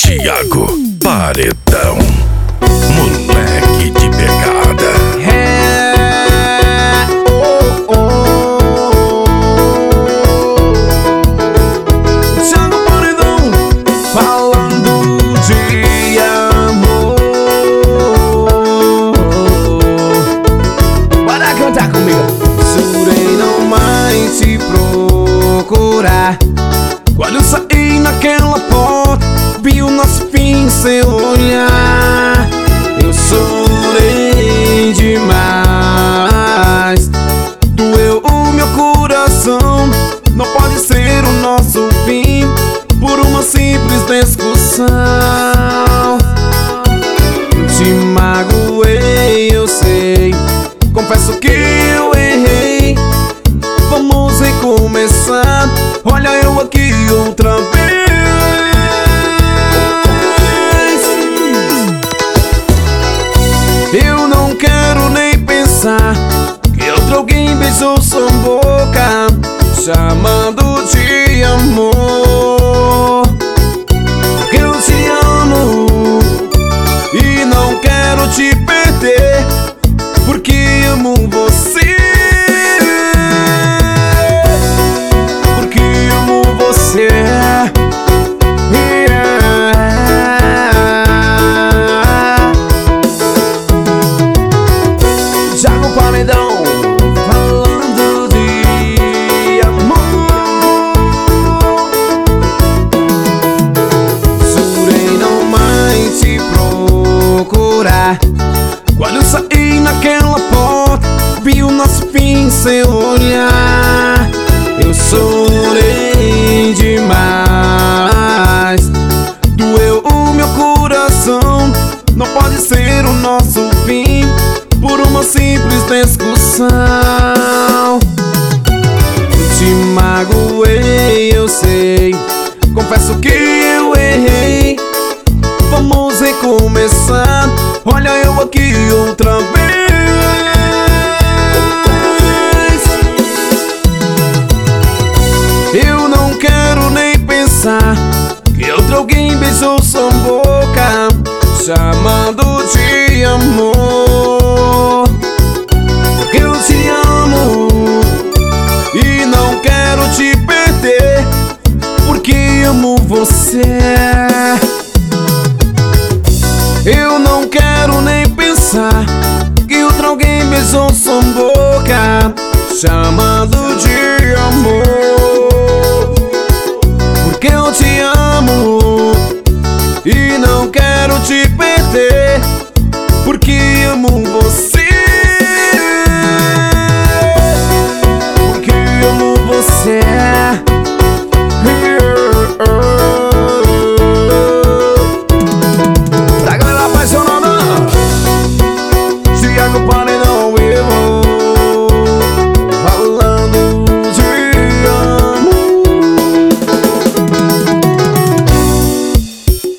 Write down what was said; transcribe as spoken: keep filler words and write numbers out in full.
Thiago Paredão, moleque de pegada. É, oh, oh. Thiago Paredão, falando de amor. Bora cantar comigo. Jurei não mais te procurar. Quando eu saí naquela porta, vi o nosso fim sem olhar. Eu chorei demais, doeu o meu coração. Não pode ser o nosso fim por uma simples discussão. Te magoei, eu sei, confesso que eu errei. Vamos recomeçar, olha eu aqui outra vez. Eu não quero nem pensar que outro alguém beijou sua boca, chamando de amor. Porque eu te amo e não quero te perder, porque amo você. Porque amo você. Thiago Paredão, falando de amor. Jurei não mais te procurar. Quando eu saí naquela porta, vi o nosso fim sem olhar. Eu chorei demais, doeu o meu coração. Não pode ser o nosso fim por uma simples discussão. Te magoei, eu sei, confesso que eu errei. Vamos recomeçar, olha eu aqui outra vez. Eu não quero nem pensar que outro alguém beijou sua boca, chamando de amor. Porque eu te amo e não quero te perder, porque amo você. Eu não quero nem pensar que outro alguém beijou sua boca, chamando de amor. Porque eu te amo e não quero te perder,